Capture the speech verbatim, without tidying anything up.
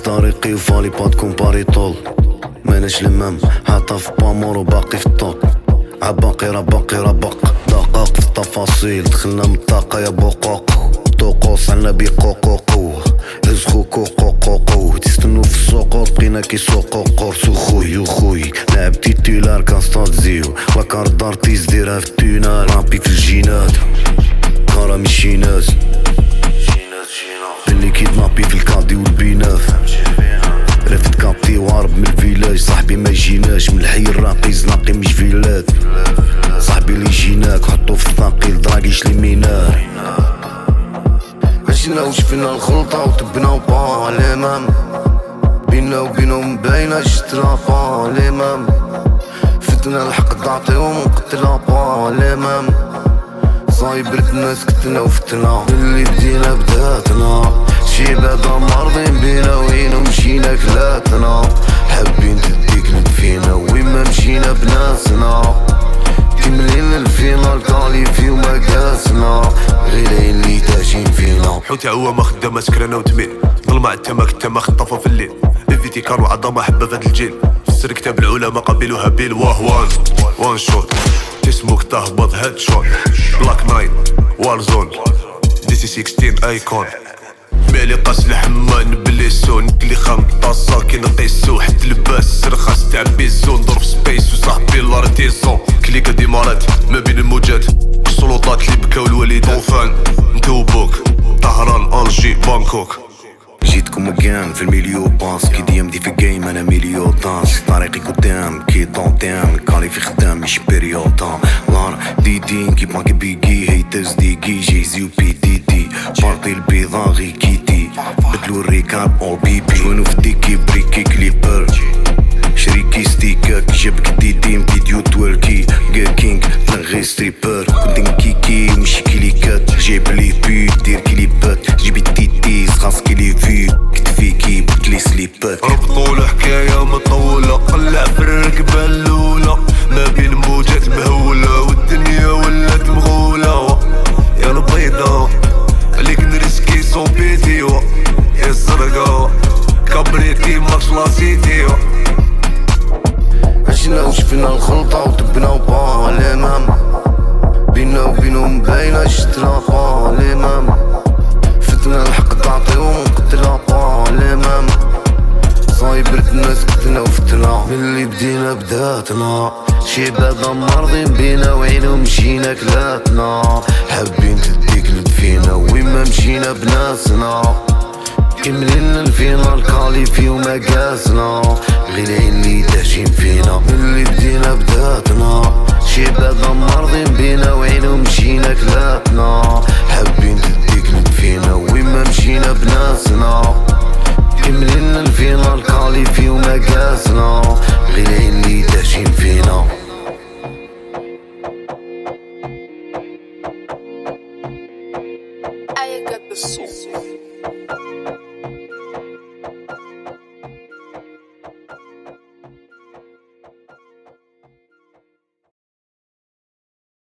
طريقي وفالي با تكومباري طول ماناش المام حاطها في بامور وباقي في الطوق عباقي راه باقي راه باق دقاق في التفاصيل دخلنا من الطاقة يا بوقوق طوقوس عنا بيقوقوقو هزخو كوقوقوقو تستنو في السوق بقينا كيسوقو قرصو خوي وخوي لعب تيتولار كان ستاتزيو وكار دارتيز ديرها في التونال رابي في الجينات غارة مشينات اللي كيدنابي في الكادي والبيناف رافد كابتي وهرب من الفيلاج صاحبي ما يجيناش من الحي الراقي زناقي مش فيلات صاحبي اللي يجيناك حطو في الثقيل دراقيش لي مينار عشنا وشفنا الخلطة وتبنا وبا الامام بينا وبينهم باينة شترا با الامام فتنا الحق تعطيهم قتلا با الامام صايبرت الناس كتنا وفتنا اللي بدينا بداتنا شي بعدا مرضين بينا وين مشينا كلاتنا حابين تديك لدفينا وين ما مشينا بناسنا كملين الفينال كاليفي وما قاسنا غير اللي داشين فينا حوتي هو ما خدامة سكرانة وتميل ظلمة التماك التما خطافة في الليل افيتي كانوا عظمة حبة فهاد الجيل فسر كتاب العلماء قابل وهابيل واه وان وان شوت تسموك تهبط هاد شوت بلاك نايت وار زون دي سي ستاشر ايكون مالي قاس الحمان بليسون اللي خام طاسا كي نقيسو حد لباس رخص تاع بيزون ضرب سبيس وصاحبي لارتيزون كليكا ديمارات ما بين الموجات السلطات اللي بكاو الوالدات طوفان نتوبوك طهران الجي بانكوك جيتكم مكان في الميليو باس كي دي ام دي في الجيم انا ميليو دانس طريقي قدام كي طونتام كالي في خدام مش بريوطام لار دي دين كي باكي بيجي هيتز دي جي جيزي وبي دي دي بارتي البيضا غي كيتي بدلو الريكاب اول بي بي جوانو في ديكي بريكي كليبر شريكي ستيكاك جابك دي ديم فيديو توالكي جا كينج غي ستريبر كنت نكيكي ومشي كليكات جايب لي بيت دير كليبات جيبي تيتيز خاصكي لي في كتفيكي بكلي سليبات ربطوا الحكاية مطولة قلع في الركبة الأولى ما بين موجات مهولة والدنيا ولات مغولة يا البيضة عليك نرسكي سون بيتي يا الزرقا كبريتي ماكش لاسيتي عشنا وشفنا الخلطة وتبنا وبا الامام بينا وبينهم باينة شترا با الامام فتنا الحق تعطيهم قتلا با الامام صايبرت الناس كتنا وفتنا باللي بدينا بداتنا شي بعدا مرضين بينا وعينهم مشينا كلاتنا حابين تديك لدفينا وين ما مشينا بناسنا كملين الفينال كاليفي وما قاسنا غير اللي داشين فينا اللي بدينا بداتنا شي بعدا مرضين بينا وعينهم مشينا كلاتنا حابين تديك لدفينا وين ما مشينا بناسنا كملين الفينال كاليفي وما قاسنا غير اللي داشين فينا I got the soul.